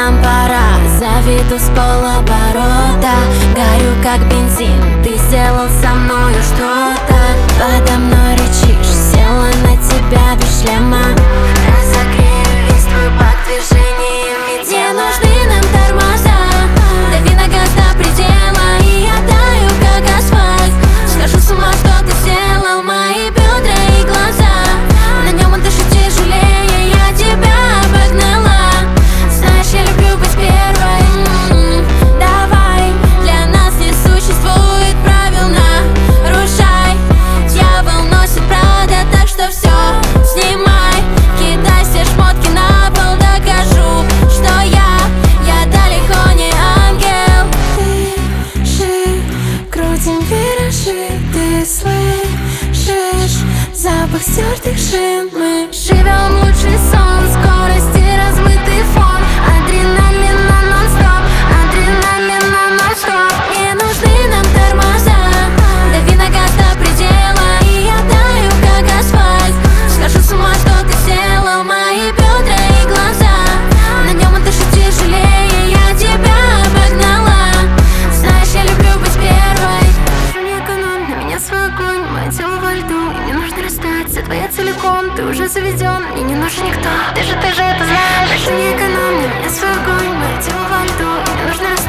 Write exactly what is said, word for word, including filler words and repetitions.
нам пора. Заведу с полоборота, горю как бензин. Ты сделал со мною что-то. Подо мной рычишь, села на тебя без шлема. Разогрею весь твой бак движениями. Мне нужны нам тормоза. Дави на газ до предела, и я таю как асфальт. Схожу с ума, что ты сделал, мои бедра и глаза. На нем он дышит тяжелее, я тебя обогнала. Знаешь, я люблю быть первой. М-м-м. Давай, для нас не существует правил, нарушай. Дьявол носит Прада, так что все снимай. Кидай все шмотки на пол, докажу, что я, я далеко не ангел. Дыши, крутим виражи, ты слышишь запах стертых шин. Мы живем лучший сон, скорости размытый фон. Адреналина нон-стоп, адреналина нон-стоп. Мне нужны нам тормоза. Дави на газ до предела, и я таю как асфальт. Схожу с ума, что ты сделал, мои бедра и глаза. На нем он дышит тяжелее, я тебя обогнала. Знаешь, я люблю быть первой. Не экономь на меня свой огонь, мое тело во льду, и мне нужно расстаться. Твоя целиком, ты уже заведен, мне не нужен никто. Ты же, ты же это знаешь. Больше не экономь на меня свой огонь, мое тело во льду, и мне нужно расстаться.